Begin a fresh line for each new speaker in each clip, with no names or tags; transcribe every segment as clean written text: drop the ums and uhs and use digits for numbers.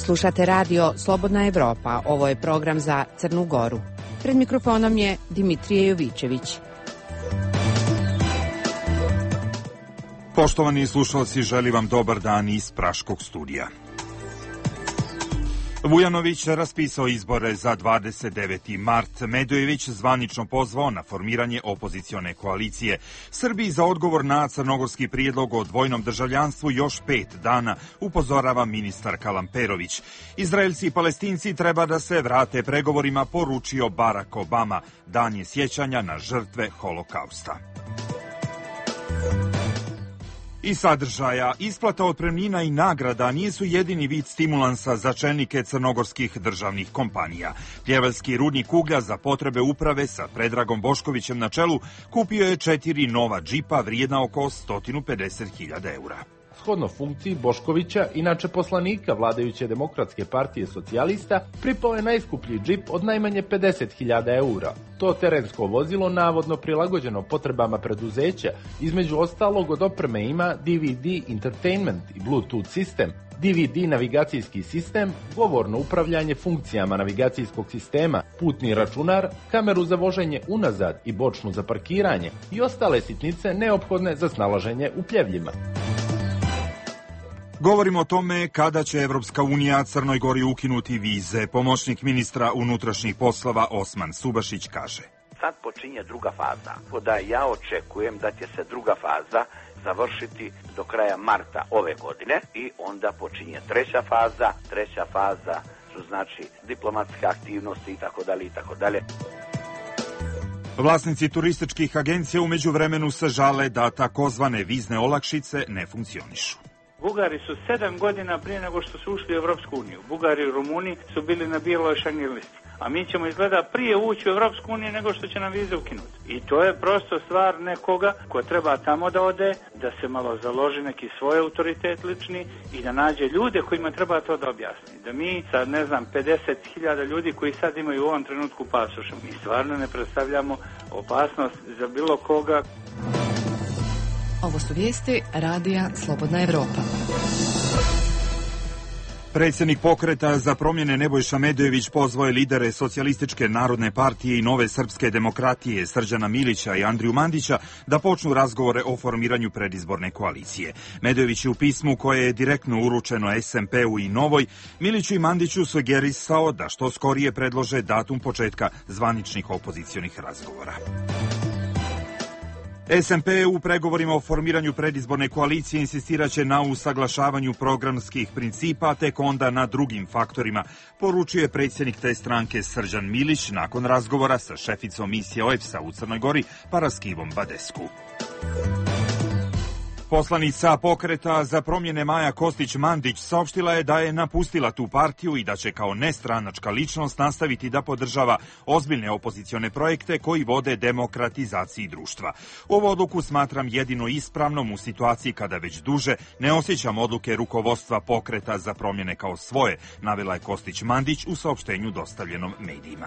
Slušate radio Slobodna Evropa, ovo je program za Crnu Goru. Pred mikrofonom je Dimitrije Jovićević.
Poštovani slušalci, želim vam dobar dan iz Praškog studija. Vujanović raspisao izbore za 29. mart. Medojević zvanično pozvao na formiranje opozicione koalicije. Srbiji za odgovor na crnogorski prijedlog o dvojnom državljanstvu još 5 dana, upozorava ministar Kalamperović. Izraelci i Palestinci treba da se vrate pregovorima, poručio Barack Obama. Dan je sjećanja na žrtve Holokausta. I sadržaja, isplata otpremnina i nagrada nisu jedini vid stimulansa za čelnike crnogorskih državnih kompanija. Pljevaljski rudnik uglja za potrebe uprave sa Predragom Boškovićem na čelu kupio je 4 nova džipa vrijedna oko 150.000 eura.
Shodno funkciji Boškovića, inače poslanika vladajuće Demokratske partije socijalista, pripao je najskuplji džip od najmanje 50.000 eura. To terensko vozilo, navodno prilagođeno potrebama preduzeća, između ostalog od opreme ima DVD entertainment i Bluetooth sistem, DVD navigacijski sistem, govorno upravljanje funkcijama navigacijskog sistema, putni računar, kameru za voženje unazad i bočnu za parkiranje i ostale sitnice neophodne za snalaženje u pljevljima.
Govorimo o tome kada će Evropska unija Crnoj Gori ukinuti vize. Pomoćnik ministra unutrašnjih poslova Osman Subašić kaže:
Sad počinje druga faza. Da ja očekujem da će se druga faza završiti do kraja marta ove godine i onda počinje treća faza. Treća faza su znači diplomatske aktivnosti itd.
Vlasnici turističkih agencija u međuvremenu se žale da takozvane vizne olakšice ne funkcionišu.
Bugari su 7 godina prije nego što su ušli u Evropsku uniju. Bugari i Rumuni su bili na bijeloj šangir listi. A mi ćemo izgleda prije ući u Evropsku uniju nego što će nam vize ukinuti. I to je prosto stvar nekoga ko treba tamo da ode, da se malo založi neki svoj autoritet lični i da nađe ljude kojima treba to da objasni. Da mi sad, 50.000 ljudi koji sad imaju u ovom trenutku pasoš, mi stvarno ne predstavljamo opasnost za bilo koga.
Ovo su vijesti radija Slobodna Evropa.
Predsjednik Pokreta za promjene Nebojša Medojević pozvao je lidere Socijalističke narodne partije i Nove srpske demokratije Srđana Milića i Andriju Mandića da počnu razgovore o formiranju predizborne koalicije. Medojević je u pismu koje je direktno uručeno SMP-u i Novoj, Miliću i Mandiću sugerisao da što skorije predlože datum početka zvaničnih opozicionih razgovora. SMP u pregovorima o formiranju predizborne koalicije insistiraće na usaglašavanju programskih principa, tek onda na drugim faktorima, poručio je predsjednik te stranke Srđan Milić nakon razgovora sa šeficom misije OEBS-a u Crnoj Gori Paraskivom Badesku. Poslanica Pokreta za promjene Maja Kostić-Mandić saopštila je da je napustila tu partiju i da će kao nestranačka ličnost nastaviti da podržava ozbiljne opozicione projekte koji vode demokratizaciji društva. Ovu odluku smatram jedino ispravnom u situaciji kada već duže ne osjećam odluke rukovodstva Pokreta za promjene kao svoje, navela je Kostić-Mandić u saopštenju dostavljenom medijima.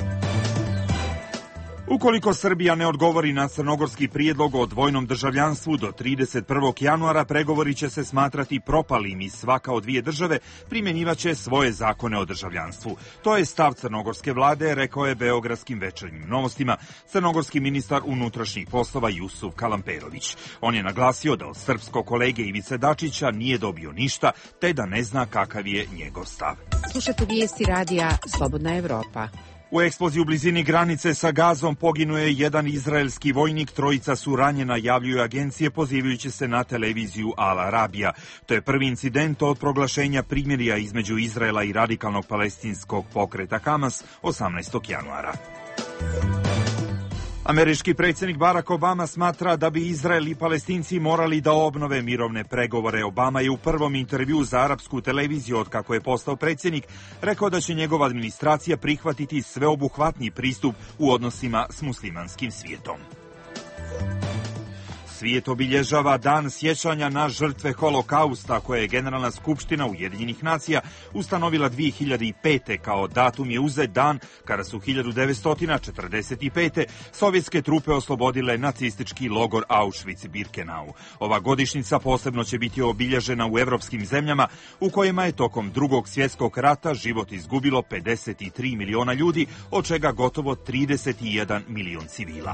Ukoliko Srbija ne odgovori na crnogorski prijedlog o dvojnom državljanstvu do 31. januara, pregovori će se smatrati propalim i svaka od dvije države primjenjivaće svoje zakone o državljanstvu. To je stav crnogorske vlade, rekao je Beogradskim večernjim novostima crnogorski ministar unutrašnjih poslova Jusuf Kalamperović. On je naglasio da od srpskog kolege Ivice Dačića nije dobio ništa, te da ne zna kakav je njegov stav.
Slušate vijesti radija Slobodna Evropa.
U eksploziji u blizini granice sa Gazom poginuo je jedan izraelski vojnik, trojica su ranjena, javljuju agencije pozivajući se na televiziju Al Arabija. To je prvi incident od proglašenja primirja između Izraela i radikalnog palestinskog pokreta Hamas 18. januara. Američki predsjednik Barack Obama smatra da bi Izrael i Palestinci morali da obnove mirovne pregovore. Obama je u prvom intervjuu za arapsku televiziju od kako je postao predsjednik rekao da će njegova administracija prihvatiti sveobuhvatni pristup u odnosima s muslimanskim svijetom. Svijet obilježava Dan sjećanja na žrtve Holokausta, koje je Generalna skupština Ujedinjenih nacija ustanovila 2005. Kao datum je uzet dan kada su 1945. sovjetske trupe oslobodile nacistički logor Auschwitz-Birkenau. Ova godišnjica posebno će biti obilježena u evropskim zemljama u kojima je tokom Drugog svjetskog rata život izgubilo 53 miliona ljudi, od čega gotovo 31 milion civila.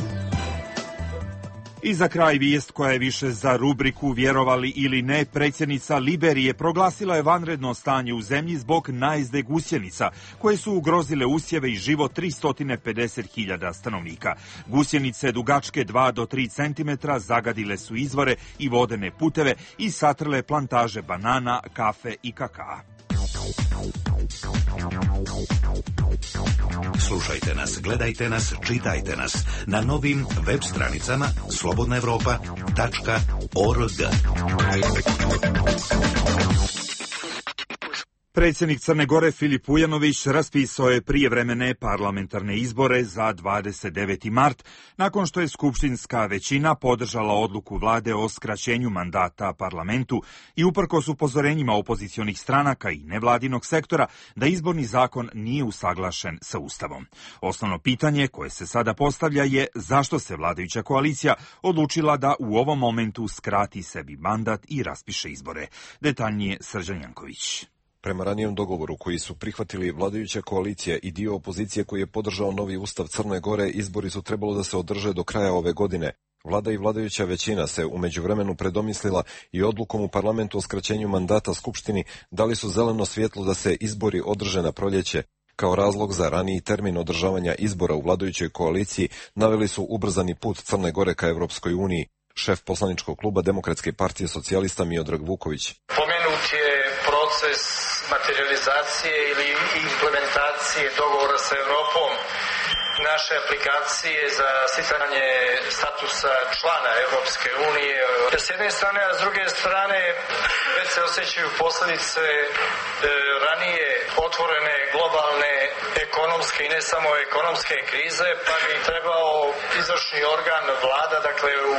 I za kraj vijest koja je više za rubriku vjerovali ili ne, predsjednica Liberije proglasila je vanredno stanje u zemlji zbog najezde gusjenica, koje su ugrozile usjeve i život 350.000 stanovnika. Gusjenice dugačke 2 do 3 cm zagadile su izvore i vodene puteve i satrle plantaže banana, kafe i kakaa.
Slušajte nas, gledajte nas, čitajte nas na novim web stranicama slobodnaevropa.org.
Predsjednik Crne Gore Filip Ujanović raspisao je prijevremene parlamentarne izbore za 29. mart, nakon što je skupštinska većina podržala odluku vlade o skraćenju mandata parlamentu i uprkos upozorenjima opozicionih stranaka i nevladinog sektora da izborni zakon nije usaglašen sa Ustavom. Osnovno pitanje koje se sada postavlja je zašto se vladajuća koalicija odlučila da u ovom momentu skrati sebi mandat i raspiše izbore. Detaljnije Srđan Janković.
Prema ranijem dogovoru koji su prihvatili vladajuća koalicija i dio opozicije koji je podržao novi ustav Crne Gore, izbori su trebalo da se održe do kraja ove godine. Vlada i vladajuća većina se u međuvremenu predomislila i odlukom u parlamentu o skraćenju mandata Skupštini dali su zeleno svjetlo da se izbori održe na proljeće. Kao razlog za raniji termin održavanja izbora u vladajućoj koaliciji naveli su ubrzani put Crne Gore ka Evropskoj uniji. Šef poslaničkog kluba Demokratske partije socijalista Miodrag Vuković.
Pomenut je proces materializacije ili implementacije dogovora sa Evropom naše aplikacije za sticanje statusa člana Evropske unije. S jedne strane, a s druge strane već se osjećaju posljedice ranije otvorene globalne ekonomske i ne samo ekonomske krize, pa bi trebao izvršni organ vlada, dakle u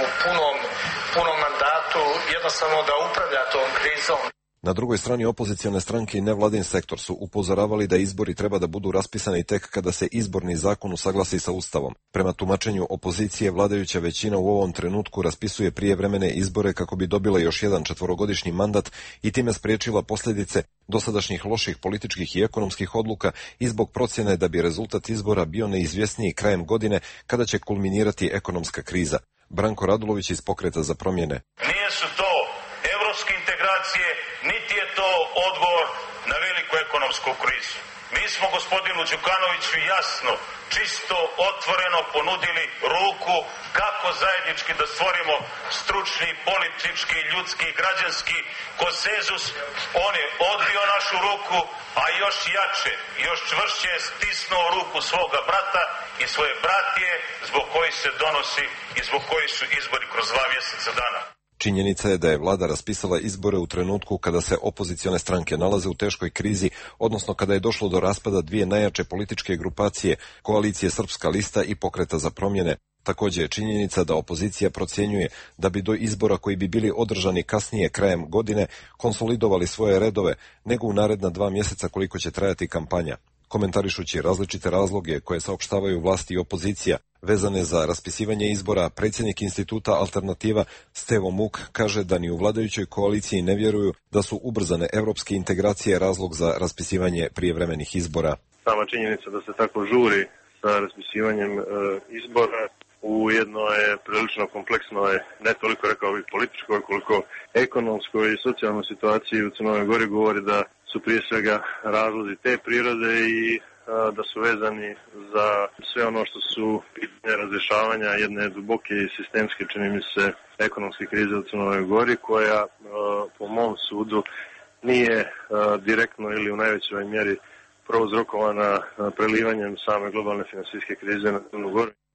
punom mandatu, jednostavno da upravlja tom krizom.
Na drugoj strani opozicione stranke i nevladin sektor su upozoravali da izbori treba da budu raspisani tek kada se izborni zakon usaglasi sa Ustavom. Prema tumačenju opozicije, vladajuća većina u ovom trenutku raspisuje prijevremene izbore kako bi dobila još jedan 4-godišnji mandat i time spriječila posljedice dosadašnjih loših političkih i ekonomskih odluka i zbog procjene da bi rezultat izbora bio neizvjesniji krajem godine kada će kulminirati ekonomska kriza. Branko Radulović iz Pokreta za promjene.
Nije su to evropske integracije, niti je to odgovor na veliku ekonomsku krizu. Mi smo gospodinu Đukanoviću jasno, čisto, otvoreno ponudili ruku kako zajednički da stvorimo stručni, politički, ljudski, građanski konsenzus. On je odbio našu ruku, a još jače, još čvršće je stisnuo ruku svoga brata i svoje bratije zbog kojih se donosi i zbog kojih su izbori kroz 2 mjeseca dana.
Činjenica je da je vlada raspisala izbore u trenutku kada se opozicione stranke nalaze u teškoj krizi, odnosno kada je došlo do raspada dvije najjače političke grupacije, koalicije Srpska lista i Pokreta za promjene. Također je činjenica da opozicija procjenjuje da bi do izbora koji bi bili održani kasnije krajem godine konsolidovali svoje redove nego u naredna 2 mjeseca koliko će trajati kampanja. Komentarišući različite razloge koje saopštavaju vlasti i opozicija vezane za raspisivanje izbora, predsjednik instituta Alternativa Stevo Muk kaže da ni u vladajućoj koaliciji ne vjeruju da su ubrzane evropske integracije razlog za raspisivanje prijevremenih izbora.
Sama činjenica da se tako žuri sa raspisivanjem izbora u jednoj prilično kompleksnoj, ne toliko rekao bih političkoj, koliko ekonomskoj i socijalnoj situaciji u Crnoj Gori govori da su prije svega razlozi te prirode i da su vezani za sve ono što su pitanje razrješavanja jedne duboke i sistemske, čini mi se, ekonomske krize u Crnoj Gori, koja po mom sudu nije direktno ili u najvećoj mjeri prouzrokovana prelivanjem same globalne finansijske krize na Crnu Goru.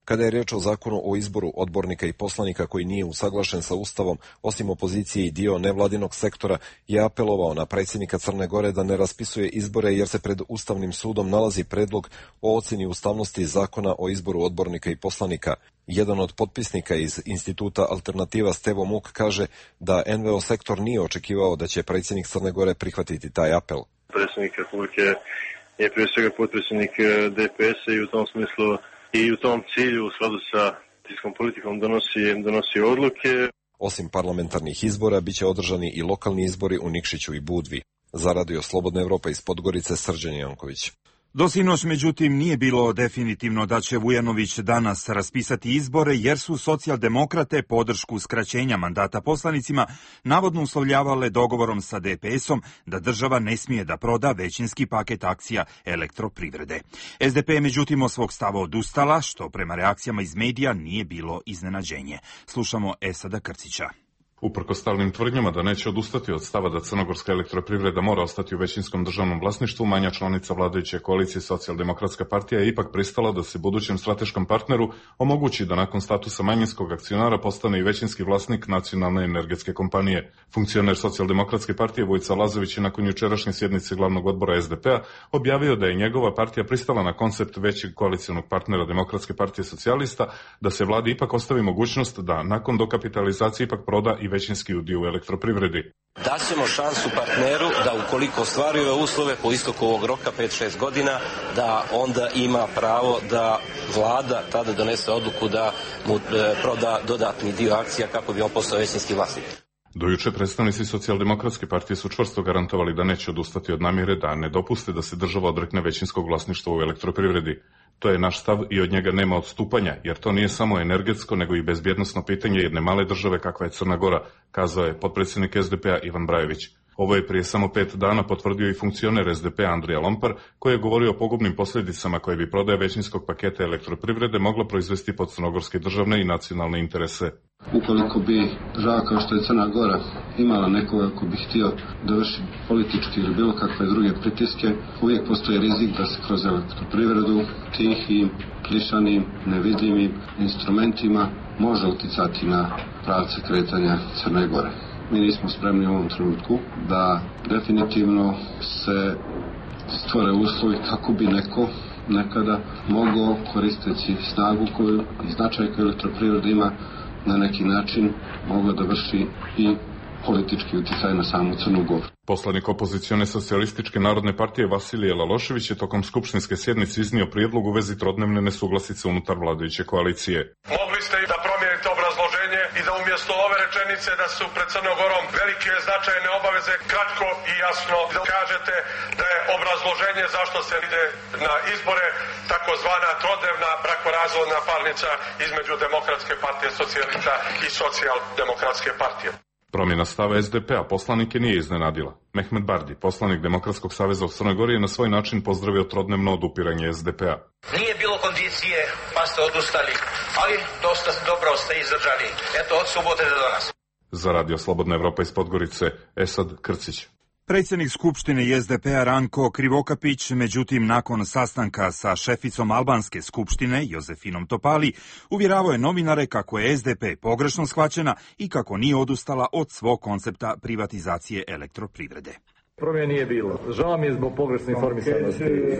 Kada je riječ o zakonu o izboru odbornika i poslanika koji nije usaglašen sa Ustavom, osim opozicije i dio nevladinog sektora, je apelovao na predsjednika Crne Gore da ne raspisuje izbore jer se pred Ustavnim sudom nalazi predlog o ocjeni ustavnosti zakona o izboru odbornika i poslanika. Jedan od potpisnika iz instituta Alternativa Stevo Muk kaže da NVO sektor nije očekivao da će predsjednik Crne Gore prihvatiti taj apel.
Predsjednik Republike je prije svega potpredsjednik DPS-a i u tom smislu i u tom cilju u skladu sa tiskom politikom donosi odluke.
Osim parlamentarnih izbora, biće održani i lokalni izbori u Nikšiću i Budvi. Za Radio Slobodna Evropa iz Podgorice, Srđan Janković.
Do sinoć, međutim, nije bilo definitivno da će Vujanović danas raspisati izbore, jer su socijaldemokrate podršku skraćenja mandata poslanicima navodno uslovljavale dogovorom sa DPS-om da država ne smije da proda većinski paket akcija Elektroprivrede. SDP je međutim od svog stava odustala, što prema reakcijama iz medija nije bilo iznenađenje. Slušamo Esada Krcića.
Uprkos stalnim tvrdnjama da neće odustati od stava da crnogorska elektroprivreda mora ostati u većinskom državnom vlasništvu, manja članica vladajuće koalicije Socijaldemokratska partija je ipak pristala da se budućem strateškom partneru omogući da nakon statusa manjinskog akcionara postane i većinski vlasnik nacionalne energetske kompanije. Funkcioner Socijaldemokratske partije Vojica Lazović je nakon jučerašnje sjednice glavnog odbora SDP-a objavio da je njegova partija pristala na koncept većeg koalicionog partnera Demokratske partije socijalista, da se vladi ipak ostavi mogućnost da nakon dokapitalizacije ipak proda i većinski udio u elektroprivredi.
Daćemo šansu partneru da ukoliko ostvaruje uslove po istoku ovog roka 5-6 godina, da onda ima pravo da vlada tada donese odluku da mu proda dodatni dio akcija kako bi on postao većinski vlasnik.
Do juče predstavnici Socijaldemokratske partije su čvrsto garantovali da neće odustati od namjere da ne dopuste da se država odrekne većinskog vlasništva u elektroprivredi. To je naš stav i od njega nema odstupanja, jer to nije samo energetsko, nego i bezbjednosno pitanje jedne male države kakva je Crna Gora, kazao je potpredsjednik SDP-a Ivan Brajević. Ovo je prije samo 5 dana potvrdio i funkcioner SDP-a Andrija Lompar, koji je govorio o pogubnim posljedicama koje bi prodaja većinskog paketa elektroprivrede mogla proizvesti pod crnogorske državne i nacionalne interese.
Ukoliko bi država kao što je Crna Gora imala nekoga ko bi htio da vrši politički ili bilo kakve druge pritiske, uvijek postoji rizik da se kroz elektroprivredu tihim, klišanim, nevidljivim instrumentima može uticati na pravce kretanja Crne Gore. Mi nismo spremni u ovom trenutku da definitivno se stvore uslovi kako bi neko nekada mogao, koristeći snagu koju i značaj koju elektroprivreda ima, na neki način mogao da vrši i politički uticaj na samu Crnu Goru.
Poslanik opozicione socijalističke narodne partije Vasilije Lalošević je tokom skupštinske sjednice iznio prijedlog u vezi trodnevne nesuglasice unutar vladajuće koalicije.
Mogli ste i da promijenite obrazloženje i da umjesto ove rečenice da su pred Crnom Gorom velike značajne obaveze, kratko i jasno da kažete da je obrazloženje zašto se ide na izbore takozvana trodnevna brakorazvodna parnica između Demokratske partije socijalista i Socijaldemokratske partije.
Promjena stava SDP-a poslanike nije iznenadila. Mehmet Bardi, poslanik Demokratskog saveza u Crnoj Gori, je na svoj način pozdravio trodnevno odupiranje SDP-a.
Nije bilo kondicije, pa ste odustali, ali dosta dobro ste izdržali. Eto, od subote do danas.
Za Radio Slobodna Evropa iz Podgorice, Esad Krcić.
Predsjednik Skupštine SDP-a Ranko Krivokapić, međutim, nakon sastanka sa šeficom albanske skupštine, Jozefinom Topali, uvjeravao je novinare kako je SDP pogrešno shvaćena i kako nije odustala od svog koncepta privatizacije elektroprivrede.
Promjene nije bilo. Žao mi je zbog pogrešne informisanosti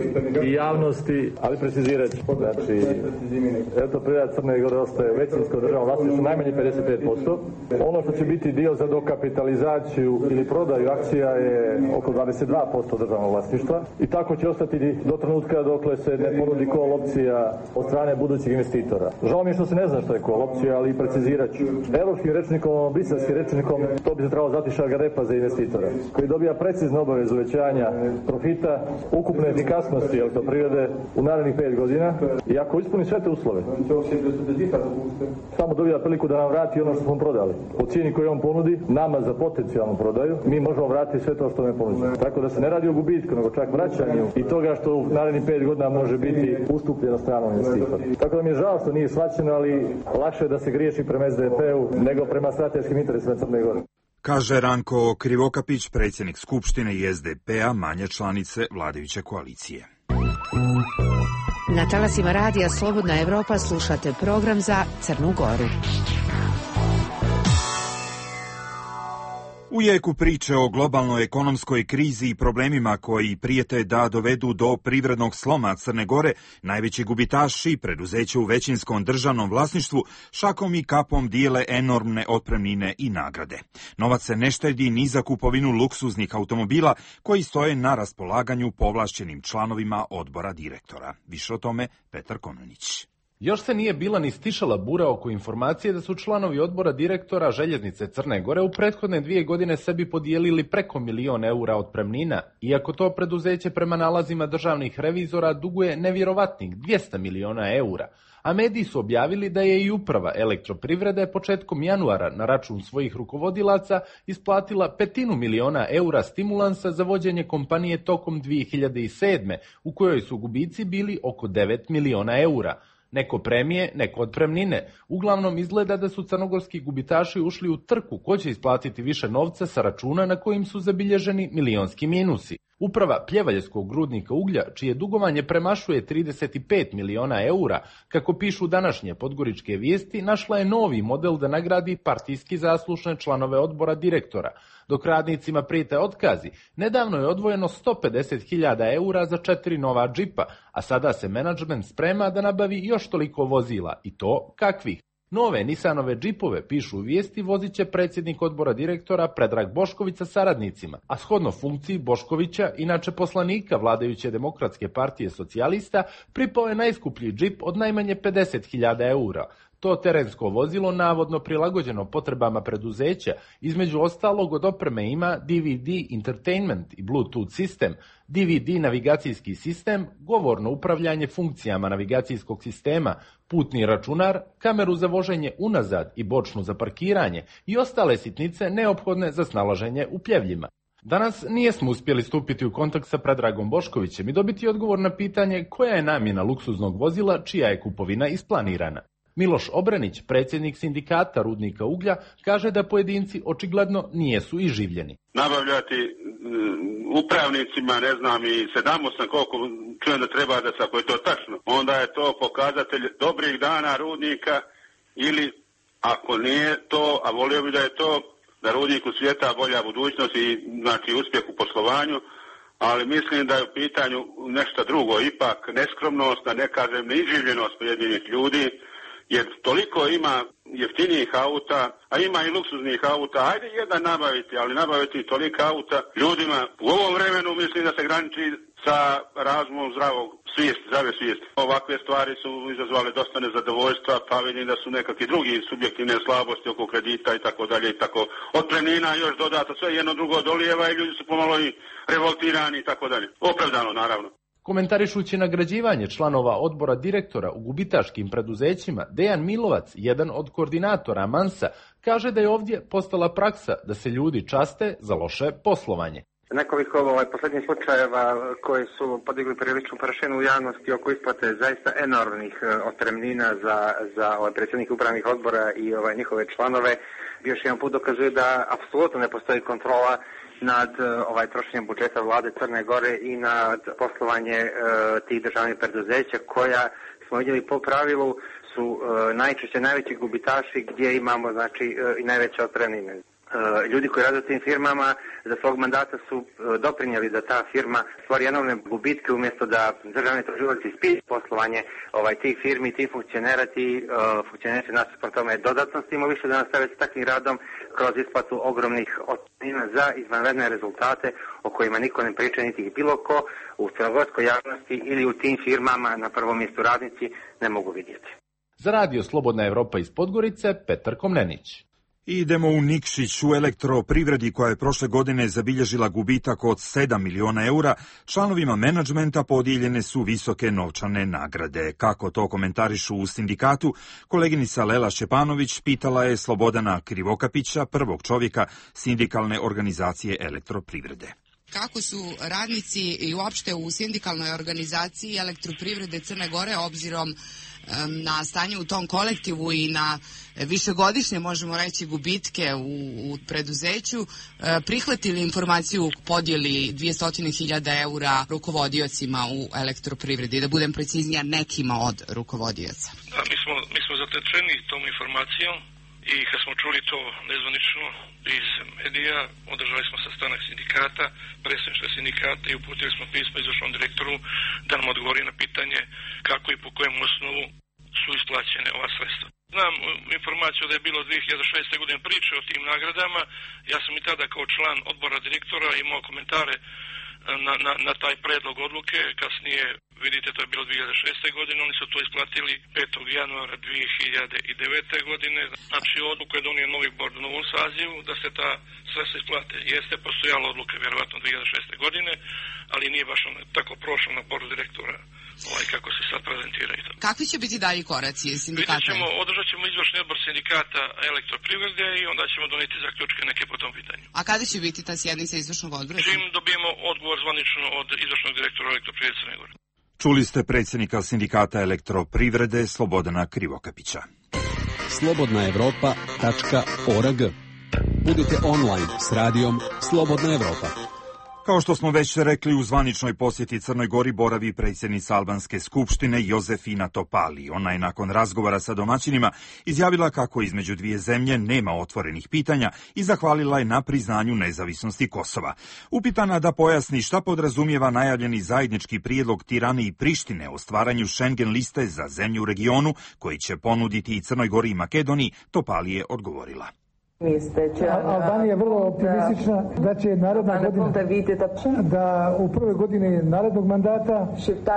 i javnosti, ali precizirat ću. Znači, elektroprivreda Crne Gore ostaje većinsko državno vlasništvo najmanje 55%. Ono što će biti dio za dokapitalizaciju ili prodaju akcija je oko 22% državnog vlasništva i tako će ostati do trenutka dokle se ne ponudi call opcija od strane budućih investitora. Žao mi je što se ne zna što je call opcija, ali precizirat ću. Europskim rečnikom, briselskim rečnikom, to bi se trebalo zvati šargarepa za investitora, koji dobija precizno obavezu uvećanja profita, ukupne efikasnosti elektroprivrede u narednih 5 godina i ako ispuni sve te uslove, samo dobija priliku da nam vrati ono što smo prodali. Po cijeni koju on ponudi, nama za potencijalnu prodaju, mi možemo vratiti sve to što nam ponudi. Tako da se ne radi o gubitku, nego čak vraćanju i toga što u narednih 5 godina može biti ustupljeno stranom investitoru. Tako da mi je žao što nije shvaćeno, ali lakše je da se griješi prema SDP-u nego prema strateškim interesima Crne Gore.
Kaže Ranko Krivokapić, predsjednik Skupštine i SDP-a, manje članice vladajuće koalicije.
Na talasima radija Slobodna Evropa slušate program za Crnu Goru.
U jeku priče o globalnoj ekonomskoj krizi i problemima koji prijete da dovedu do privrednog sloma Crne Gore, najveći gubitaši, preduzeća u većinskom državnom vlasništvu, šakom i kapom dijele enormne otpremnine i nagrade. Novac se ne štedi ni za kupovinu luksuznih automobila koji stoje na raspolaganju povlašćenim članovima odbora direktora. Više o tome Petar Konanić.
Još se nije bila ni stišala bura oko informacije da su članovi odbora direktora Željeznice Crne Gore u prethodne 2 godine sebi podijelili preko 1 milion eura otpremnina, iako to preduzeće prema nalazima državnih revizora duguje nevjerovatnih 200 miliona eura. A mediji su objavili da je i uprava Elektroprivrede početkom januara na račun svojih rukovodilaca isplatila 500 miliona eura stimulansa za vođenje kompanije tokom 2007. u kojoj su gubici bili oko 9 miliona eura. Neko premije, neko otpremnine. Uglavnom izgleda da su crnogorski gubitaši ušli u trku ko će isplatiti više novca sa računa na kojim su zabilježeni milionski minusi. Uprava Pljevaljskog rudnika uglja, čije dugovanje premašuje 35 miliona eura, kako pišu današnje podgoričke vijesti, našla je novi model da nagradi partijski zaslušne članove odbora direktora. Dok radnicima prijete otkazi, nedavno je odvojeno 150.000 eura za 4 nova džipa, a sada se menadžment sprema da nabavi još toliko vozila. I to kakvih? Nove Nissanove džipove, pišu u vijesti, vozit će predsjednik odbora direktora Predrag Bošković sa saradnicima, a shodno funkciji Boškovića, inače poslanika vladajuće Demokratske partije socijalista, pripao je najskuplji džip od najmanje 50.000 eura. To terensko vozilo, navodno prilagođeno potrebama preduzeća, između ostalog od opreme ima DVD entertainment i Bluetooth sistem, DVD navigacijski sistem, govorno upravljanje funkcijama navigacijskog sistema, putni računar, kameru za voženje unazad i bočnu za parkiranje i ostale sitnice neophodne za snalaženje u pljevljima. Danas nijesmo uspjeli stupiti u kontakt sa Predragom Boškovićem i dobiti odgovor na pitanje koja je namjena luksuznog vozila čija je kupovina isplanirana. Miloš Obrenić, predsjednik sindikata rudnika uglja, kaže da pojedinci očigledno nijesu iživljeni.
Nabavljati upravnicima, ne znam, i 7-8 koliko čujem da treba da se, ako je to tačno, onda je to pokazatelj dobrih dana rudnika ili ako nije to, a volio bi da je to, da rudniku svijeta bolja budućnost i znači uspjeh u poslovanju, ali mislim da je u pitanju nešto drugo, ipak neskromnost, da ne kažem neiživljenost pojedinih ljudi, jer toliko ima jeftinijih auta, a ima i luksuznih auta. Ajde jedan nabaviti, ali nabaviti tolika auta ljudima u ovom vremenu mislim da se graniči sa razumom zdrave svijesti. Ovakve stvari su izazvale dosta nezadovoljstva, pa vidim da su nekakvi drugi subjektivne slabosti oko kredita i tako dalje i tako. Otpremnina još dodato, sve jedno drugo dolijeva i ljudi su pomalo i revoltirani i tako dalje. Opravdano naravno.
Komentarišući nagrađivanje članova odbora direktora u gubitaškim preduzećima, Dejan Milovac, jedan od koordinatora Mansa, kaže da je ovdje postala praksa da se ljudi časte za loše poslovanje.
Nekoliko posljednjih slučajeva koji su podigli priličnu prašinu u javnosti oko isplate zaista enormnih otpremnina za predsjednike upravnih odbora i njihove članove, još jedan put dokazuje da apsolutno ne postoji kontrola nad trošenjem budžeta vlade Crne Gore i nad poslovanje tih državnih preduzeća koja smo vidjeli po pravilu su najčešće najveći gubitaši gdje imamo i najveće otpremnine. Ljudi koji rade u tim firmama za svog mandata su doprinijeli da ta firma stvori enormne gubitke umjesto da državni tužilac ispita poslovanje tih firmi, tih funkcionera, ti funkcioneri se nasuprot tome dodatno stimulišu da nastave s takvim radom kroz isplatu ogromnih otpremnina za izvanredne rezultate o kojima niko ne priča niti ih bilo ko u crnogorskoj javnosti ili u tim firmama na prvom mjestu radnici ne mogu vidjeti.
Za radio Slobodna Evropa iz Podgorice, Petar Komnenić.
Idemo u Nikšić, u Elektroprivredi koja je prošle godine zabilježila gubitak od 7 miliona eura. Članovima menadžmenta podijeljene su visoke novčane nagrade. Kako to komentarišu u sindikatu, koleginica Lela Šćepanović pitala je Slobodana Krivokapića, prvog čovjeka sindikalne organizacije Elektroprivrede.
Kako su radnici i uopšte u sindikalnoj organizaciji Elektroprivrede Crne Gore obzirom na stanje u tom kolektivu i na višegodišnje, možemo reći, gubitke u preduzeću, prihvatili informaciju o podjeli 200.000 eura rukovodiocima u elektroprivredi, da budem preciznija, nekima od rukovodioca?
Da, mi smo zatečeni tom informacijom i kad smo čuli to nezvanično iz medija, održali smo sastanak sindikata, predsjedništva sindikata i uputili smo pismo izvršnom direktoru da nam odgovori na pitanje kako i po kojem osnovu su isplaćene ova sredstva. Znam informaciju da je bilo 2006. godine priče o tim nagradama. Ja sam i tada kao član odbora direktora imao komentare na taj predlog odluke. Kasnije, vidite, to je bilo 2006. godine, oni su to isplatili 5. januara 2009. godine. Znači, odluku je donio novi bord u novom sazivu da se ta sredstva isplate. Jeste postojala odluka vjerovatno 2006. godine, ali nije baš tako prošla na bordu direktora kako se sad prezentira i to.
Kakvi će biti dalji koraci sindikata?
Održat ćemo izvršni odbor sindikata elektroprivrede i onda ćemo doneti zaključke neke po tom pitanju.
A kada će biti ta sjednica izvršnog odbora?
Čim dobijemo odgovor zvanično od izvršnog direktora elektroprivrede Crne Gore.
Čuli ste predsjednika sindikata elektroprivrede Slobodana Krivokapića.
slobodnaevropa.org. Budite online s radijom Slobodna Evropa.
Kao što smo već rekli, u zvaničnoj posjeti Crnoj Gori boravi predsjednica Albanske skupštine Jozefina Topali. Ona je nakon razgovora sa domaćinima izjavila kako između dvije zemlje nema otvorenih pitanja i zahvalila je na priznanju nezavisnosti Kosova. Upitana da pojasni šta podrazumijeva najavljeni zajednički prijedlog Tirane i Prištine o stvaranju Schengen liste za zemlju u regionu koji će ponuditi i Crnoj Gori i Makedoniji, Topali je odgovorila.
Albanija je vrlo optimistična da će naredna godina, da u prvoj godini narednog mandata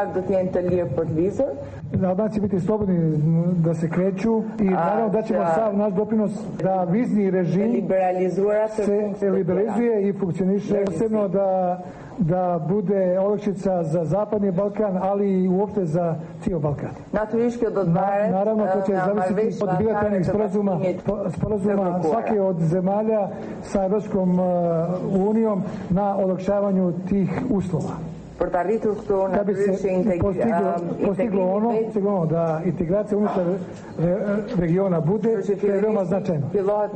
Albanci biti slobodni da se kreću i naravno da ćemo sav naš doprinos da vizni režim se liberalizuje i funkcioniše, posebno da bude olakšica za Zapadni Balkan, ali i uopšte za cijel Balkan. Naravno, to će zavisiti od bilateralnih sporazuma svake od zemalja sa Evropskom unijom na olakšavanju tih uslova. Da bi se postiglo ono da integracija unutar regiona bude, to je veoma značajno.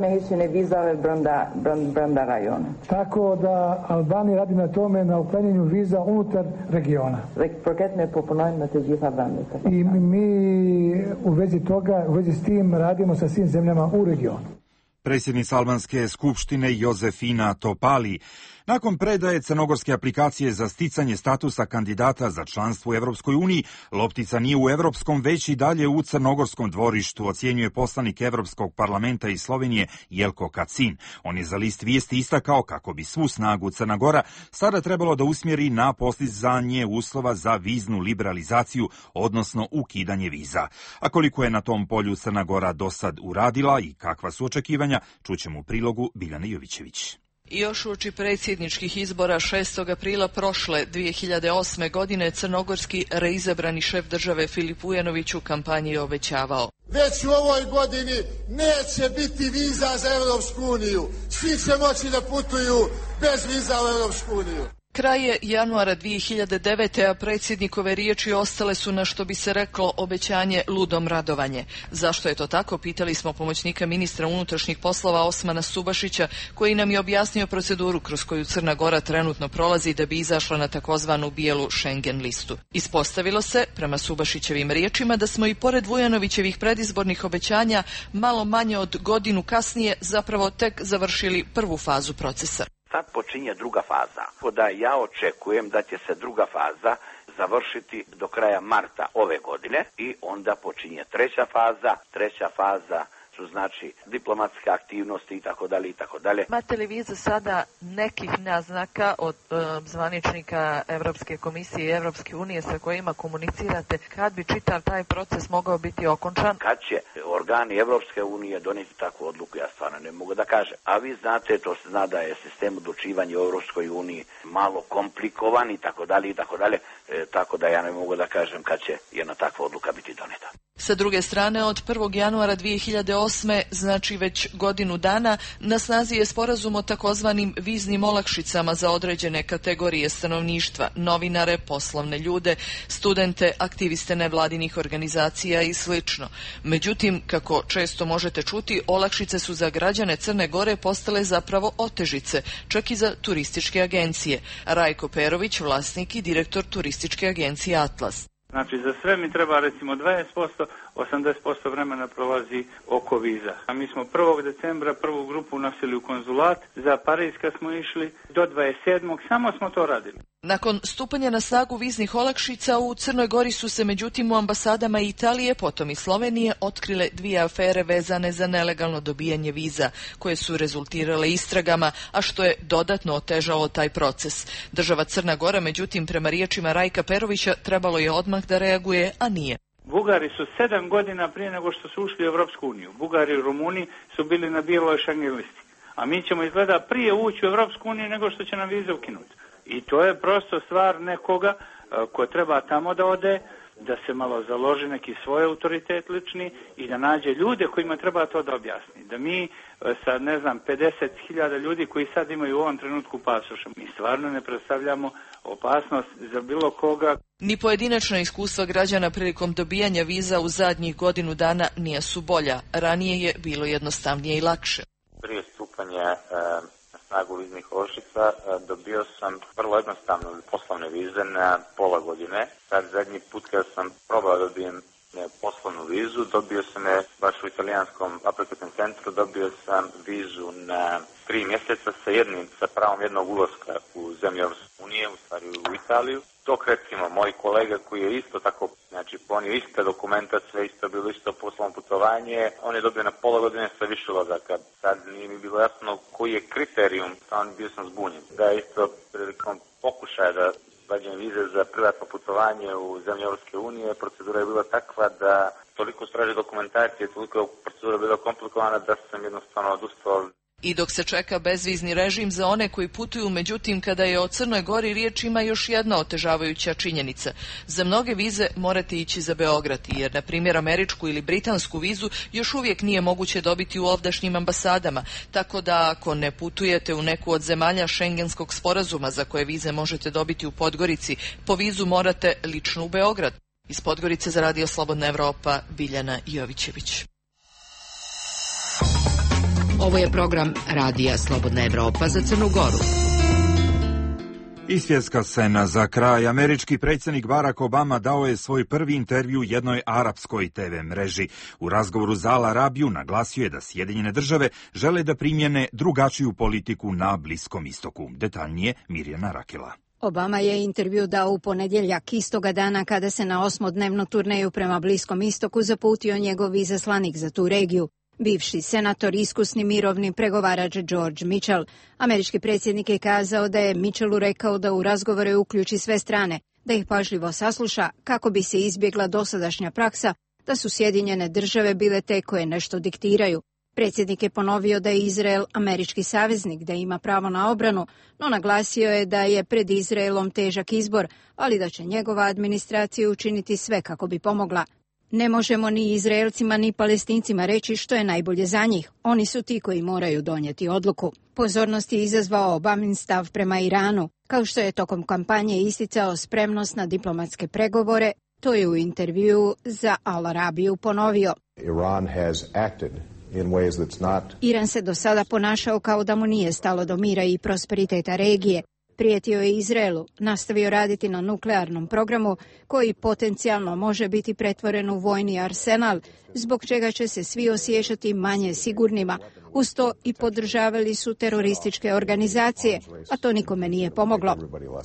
Tako da Albanija radi na tome, na uklanjanju viza unutar regiona. I mi u vezi toga, u vezi s tim radimo sa svim zemljama u regionu.
Predsjednica Albanske skupštine Jozefina Topali. Nakon predaje crnogorske aplikacije za sticanje statusa kandidata za članstvo u Evropskoj uniji, loptica nije u evropskom, već i dalje u crnogorskom dvorištu, ocjenjuje poslanik Evropskog parlamenta iz Slovenije Jelko Kacin. On je za list Vijesti istakao kako bi svu snagu Crna Gora sada trebalo da usmjeri na postizanje uslova za viznu liberalizaciju, odnosno ukidanje viza. A koliko je na tom polju Crna Gora do sad uradila i kakva su očekivanja, čućemo u prilogu Biljane Jovićević.
Još uoči predsjedničkih izbora 6. aprila prošle 2008. godine crnogorski reizabrani šef države Filip Vujanović u kampanji je obećavao:
već u ovoj godini neće biti viza za Europsku uniju. Svi će moći da putuju bez viza u Europsku uniju.
Kraj je januara 2009. a predsjednikove riječi ostale su, na što bi se reklo, obećanje ludom radovanje. Zašto je to tako, pitali smo pomoćnika ministra unutrašnjih poslova Osmana Subašića, koji nam je objasnio proceduru kroz koju Crna Gora trenutno prolazi da bi izašla na takozvanu bijelu Schengen listu. Ispostavilo se, prema Subašićevim riječima, da smo i pored Vujanovićevih predizbornih obećanja malo manje od godinu kasnije zapravo tek završili prvu fazu procesa.
Sad počinje druga faza. Da ja očekujem da će se druga faza završiti do kraja marta ove godine i onda počinje treća faza su znači diplomatske aktivnosti i tako dalje.
Imate li vi za sada nekih naznaka od zvaničnika Evropske komisije i Evropske unije sa kojima komunicirate kad bi čitav taj proces mogao biti okončan?
Kad će organi Evropske unije donijeti takvu odluku, ja stvarno ne mogu da kažem. A vi znate, to se zna da je sistem odlučivanja u Evropskoj uniji malo komplikovan i tako dalje, tako da ja ne mogu da kažem kad će jedna takva odluka biti doneta.
Sa druge strane, od 1. januara 2008. znači već godinu dana, na snazi je sporazum o takozvanim viznim olakšicama za određene kategorije stanovništva, novinare, poslovne ljude, studente, aktiviste nevladinih organizacija i sl. Međutim, kako često možete čuti, olakšice su za građane Crne Gore postale zapravo otežice, čak i za turističke agencije. Rajko Perović, vlasnik i direktor turističke agencije Atlas.
Znači, za sve mi treba recimo 20%, 80% vremena prolazi oko viza. A mi smo 1. decembra prvu grupu nosili u konzulat, za Pariz kad smo išli, do 27. samo smo to radili.
Nakon stupanja na snagu viznih olakšica u Crnoj Gori su se međutim u ambasadama Italije, potom i Slovenije, otkrile dvije afere vezane za nelegalno dobijanje viza, koje su rezultirale istragama, a što je dodatno otežalo taj proces. Država Crna Gora, međutim, prema riječima Rajka Perovića, trebalo je odmah da reaguje, a nije.
Bugari su 7 godina prije nego što su ušli u Europsku uniju. Bugari i Rumuni su bili na bijeloj Schengen listi. A mi ćemo izgleda prije ući u Europsku uniju nego što će nam vize ukinuti. I to je prosto stvar nekoga ko treba tamo da ode, da se malo založi neki svoj autoritet lični i da nađe ljude kojima treba to da objasni. Da mi sa, 50.000 ljudi koji sad imaju u ovom trenutku pasoša, mi stvarno ne predstavljamo opasnost za bilo koga.
Ni pojedinačna iskustva građana prilikom dobijanja viza u zadnjih godinu dana nije su bolja. Ranije je bilo jednostavnije i lakše.
Prije stupanja na snagu viznih olakšica dobio sam vrlo jednostavno poslovne vize na pola godine. Sad zadnji put kada sam probao da dobijem poslovnu vizu, dobio sam je baš u italijanskom aplikacijnom centru, dobio sam vizu na 3 mjeseca sa pravom jednog ulaska u zemlju Europske unije, u stvari u Italiju. Dok recimo moj kolega koji je isto tako, znači ponio iste dokumenta, sve isto bilo isto poslovno putovanje, on je dobio na pola godine sa više ulazaka. Sad nije mi bilo jasno koji je kriterijum, sam bio sam zbunjen. Da isto prilikom pokušaja da vađenje vize za privatno putovanje u zemlji Europske unije, procedura je bila takva da toliko straže dokumentacije, toliko procedura bila komplikovana da sam jednostavno odustao.
I dok se čeka bezvizni režim za one koji putuju, međutim, kada je o Crnoj Gori riječ, ima još jedna otežavajuća činjenica. Za mnoge vize morate ići za Beograd, jer, na primjer, američku ili britansku vizu još uvijek nije moguće dobiti u ovdašnjim ambasadama, tako da ako ne putujete u neku od zemalja Schengenskog sporazuma za koje vize možete dobiti u Podgorici, po vizu morate lično u Beograd. Iz Podgorice za Radio Slobodna Evropa, Biljana Jovićević.
Ovo je program Radija Slobodna Evropa za Crnu Goru.
I svjetska scena za kraj. Američki predsjednik Barack Obama dao je svoj prvi intervju jednoj arapskoj TV mreži. U razgovoru za Al Arabiju naglasio je da Sjedinjene države žele da primjene drugačiju politiku na Bliskom istoku. Detaljnije Mirjana Rakela.
Obama je intervju dao u ponedjeljak, istoga dana kada se na 8-dnevnu turneju prema Bliskom istoku zaputio njegov izaslanik za tu regiju, bivši senator, iskusni mirovni pregovarač George Mitchell. Američki predsjednik je kazao da je Mitchellu rekao da u razgovore uključi sve strane, da ih pažljivo sasluša kako bi se izbjegla dosadašnja praksa da su Sjedinjene države bile te koje nešto diktiraju. Predsjednik je ponovio da je Izrael američki saveznik, da ima pravo na obranu, no naglasio je da je pred Izraelom težak izbor, ali da će njegova administracija učiniti sve kako bi pomogla. Ne možemo ni Izraelcima ni Palestincima reći što je najbolje za njih. Oni su ti koji moraju donijeti odluku. Pozornost je izazvao Obamin stav prema Iranu. Kao što je tokom kampanje isticao spremnost na diplomatske pregovore, to je u intervjuu za Al Arabiju ponovio. Iran se do sada ponašao kao da mu nije stalo do mira i prosperiteta regije. Prijetio je Izraelu, nastavio raditi na nuklearnom programu koji potencijalno može biti pretvoren u vojni arsenal, zbog čega će se svi osjećati manje sigurnima. Uz to i podržavali su terorističke organizacije, a to nikome nije pomoglo.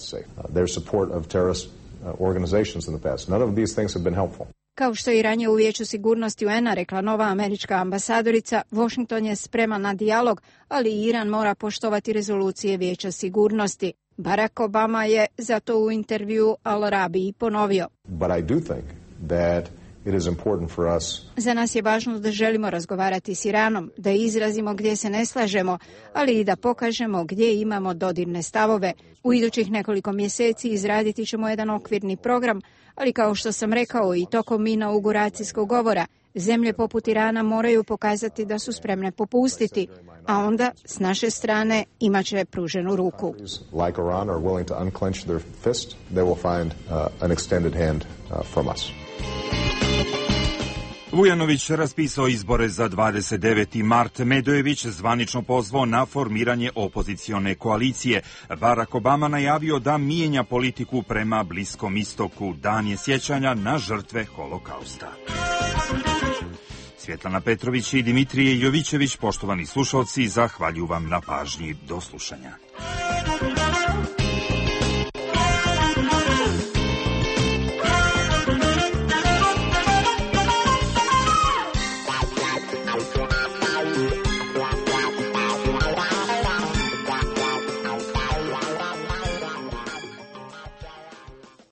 Kao što je i ranije u Vijeću sigurnosti UN-a rekla nova američka ambasadorica, Washington je spreman na dijalog, ali Iran mora poštovati rezolucije Vijeća sigurnosti. Barack Obama je zato u intervju Al Arabiji ponovio. Za nas je važno da želimo razgovarati s Iranom, da izrazimo gdje se ne slažemo, ali i da pokažemo gdje imamo dodirne stavove. U idućih nekoliko mjeseci izraditi ćemo jedan okvirni program, ali kao što sam rekao i tokom inauguracijskog govora, zemlje poput Irana moraju pokazati da su spremne popustiti, a onda s naše strane imat će pruženu ruku.
Vujanović raspisao izbore za 29. mart. Medojević zvanično pozvao na formiranje opozicione koalicije. Barack Obama najavio da mijenja politiku prema Bliskom istoku. Dan je sjećanja na žrtve Holokausta. Svjetlana Petrović i Dimitrije Jovićević, poštovani slušalci, zahvaljuju vam na pažnji. Do slušanja.